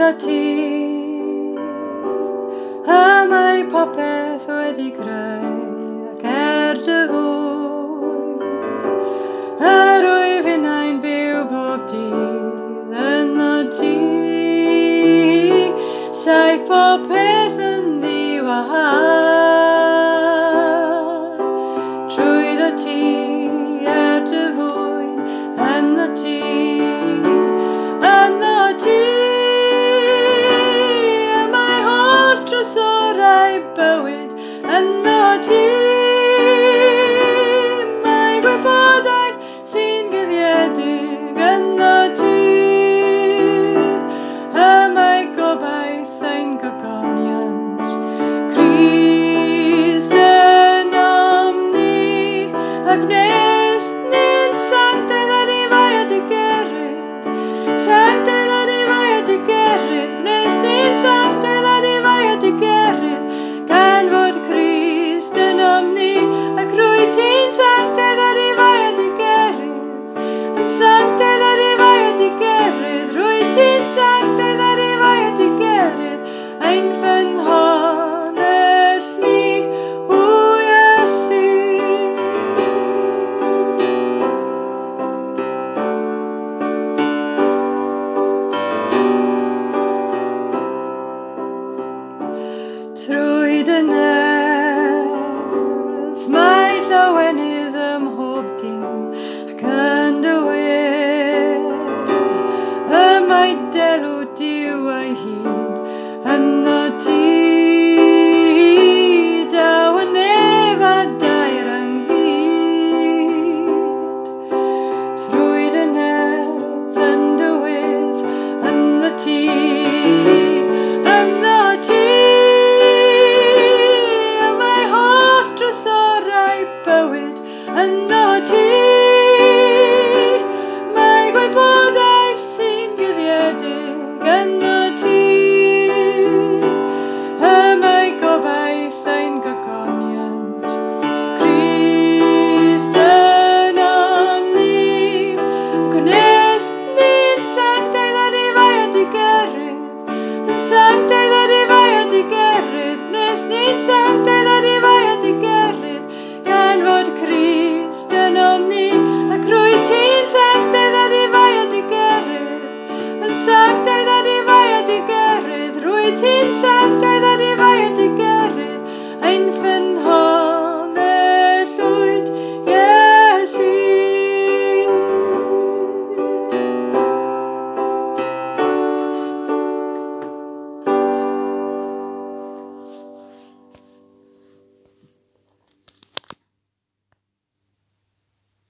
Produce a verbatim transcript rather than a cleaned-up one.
y tŷ, a mae popeth wedi greu ac er dy fwyd. Yr wyf innau'n byw bob dydd yn y tŷ, saif popeth yn ddiwahad. Trwydd y tŷ er dy fwyd yn y tŷ, yn y tŷ. Trysorau bywyd yn y tŷ, mae gwybodaeth sy'n guddiedig yn y tŷ, a mae gobaith ein gogoniant Crist yn omni, a gwnes ni'n sanctaidd ar ei fai at y gerydd, sanctaidd ar ei fai at y gerydd, gwnes ni'n sanctaidd ar ei fai at y gerydd, gan fod Crist yn omni, ac rwyt ti'n sanctaidd ar ei fai at y gerydd, yn sanctaidd ar ei fai at y gerydd, rwyt ti'n sanctaidd ar ei fai at y gerydd, ein ffynhonnell ni, o Iesu. Trwy dy nerth mae llawenydd ym mhob dim ac yn dy wyrdd, y mae delw Duw ei hun yn y tŷ, daw yn ef a dair ynghyd. Trwy dy nerth yn dy wyrdd yn y tŷ, yn y tŷ. Trysorau bywyd yn y tŷ, mae gwybodaeth sy'n guddiedig yn y tŷ, a mae gobaith ein gogoniant Crist yn omni, gwnes ni'n sanctaidd ar ei fai at y gerydd, yn sanctaidd ar ei fai at y gerydd, gwnes ni'n sanctaidd ar ei fai at y gerydd, gan fod Crist yn omni, ac rwyt ti'n sanctaidd ar ei fai at y gerydd, yn sanctaidd ar ei fai at y gerydd, rwyt ti'n sanctaidd ar ei fai at y gerydd.